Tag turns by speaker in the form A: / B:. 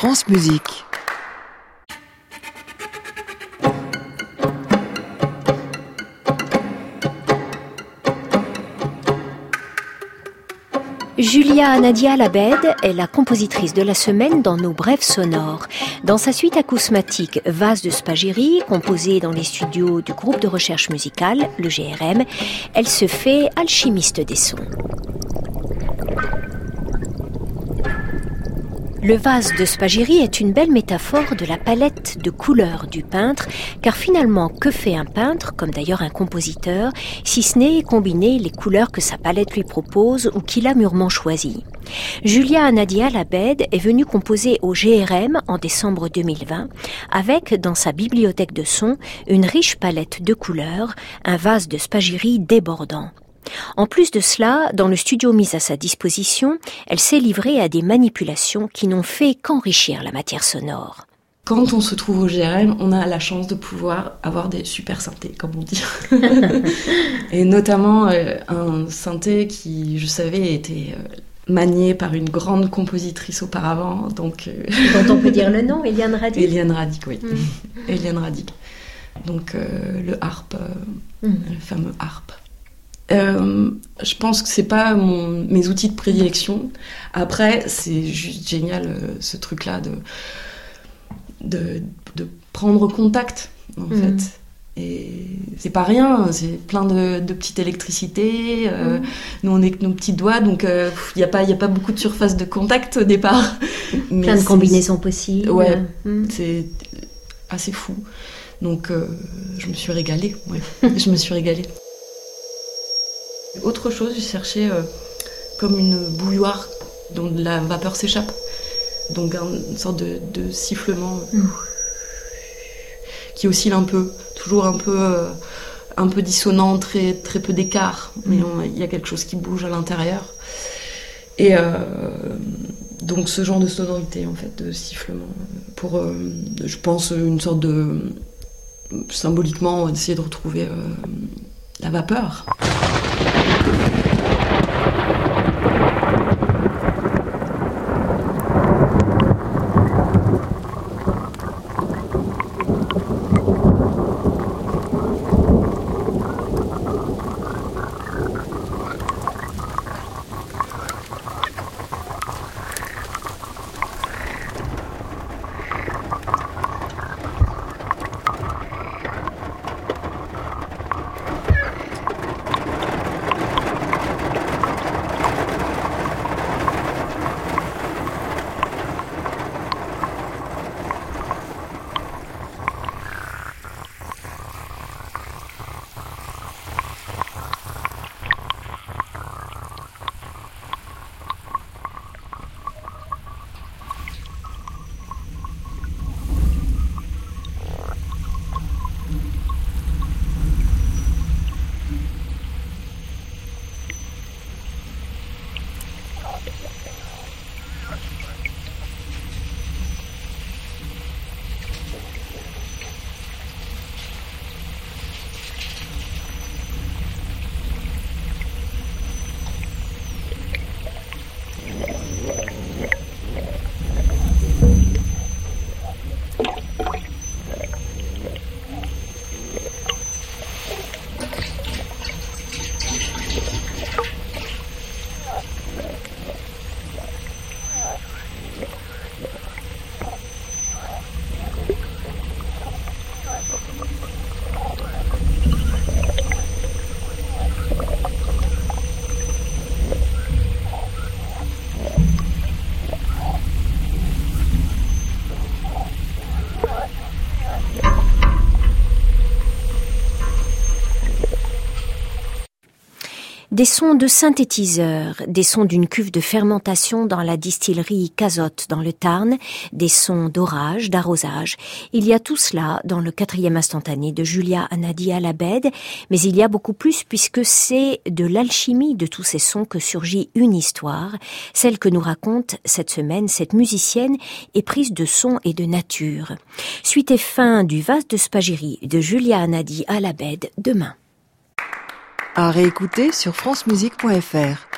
A: France Musique.
B: Julia Nadia Labed est la compositrice de la semaine dans nos brèves sonores. Dans sa suite acousmatique Vase de Spagyrie, composée dans les studios du groupe de recherche musicale, le GRM, elle se fait alchimiste des sons. Le vase de Spagyrie est une belle métaphore de la palette de couleurs du peintre, car finalement, que fait un peintre, comme d'ailleurs un compositeur, si ce n'est combiner les couleurs que sa palette lui propose ou qu'il a mûrement choisies. Julia Nadia Labed est venue composer au GRM en décembre 2020, avec, dans sa bibliothèque de sons, une riche palette de couleurs, un vase de Spagyrie débordant. En plus de cela, dans le studio mis à sa disposition, elle s'est livrée à des manipulations qui n'ont fait qu'enrichir la matière sonore.
C: Quand on se trouve au GRM, on a la chance de pouvoir avoir des super synthés, comme on dit. Et notamment un synthé qui, je savais, était manié par une grande compositrice auparavant. Donc,
B: dont on peut dire le nom, Eliane Radic.
C: Eliane Radic, oui. Eliane Radic. Donc le harp, le fameux harp. Je pense que c'est pas mes outils de prédilection. Après, c'est juste génial ce truc-là de prendre contact, en fait. Et c'est pas rien, c'est plein de petites électricités. Nous, on est que nos petits doigts, donc il y a pas beaucoup de surface de contact au départ. Mais
B: plein de combinaisons possibles.
C: Ouais, c'est assez fou. Donc, je me suis régalée. Ouais. Je me suis régalée. Autre chose, j'ai cherché comme une bouilloire dont de la vapeur s'échappe. Donc une sorte de sifflement qui oscille un peu, toujours un peu dissonant, très, très peu d'écart. Mais il y a quelque chose qui bouge à l'intérieur. Et donc ce genre de sonorité, en fait, de sifflement. Pour, je pense, une sorte de... symboliquement, d'essayer de retrouver la vapeur.
B: Des sons de synthétiseurs, des sons d'une cuve de fermentation dans la distillerie Cazotte dans le Tarn, des sons d'orage, d'arrosage. Il y a tout cela dans le 4e instantané de Julia Nadia Labed, mais il y a beaucoup plus puisque c'est de l'alchimie de tous ces sons que surgit une histoire, celle que nous raconte cette semaine cette musicienne éprise de son et de nature. Suite et fin du Vase de Spagyrie de Julia Nadia Labed demain.
A: À réécouter sur francemusique.fr.